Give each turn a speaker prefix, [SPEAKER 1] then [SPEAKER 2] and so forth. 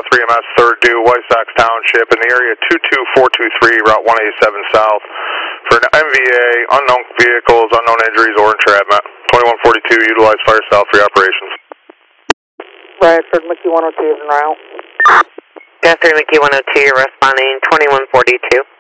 [SPEAKER 1] 3MS, 3rd due, White Sox Township, in the area 22423, Route 187 South, for an MVA, unknown vehicles, unknown injuries, or entrapment. 2142, utilize fire south for your operations.
[SPEAKER 2] Bradford, Mickey 102 is en route.
[SPEAKER 3] Guthrie, Mickey 102, you're responding 2142.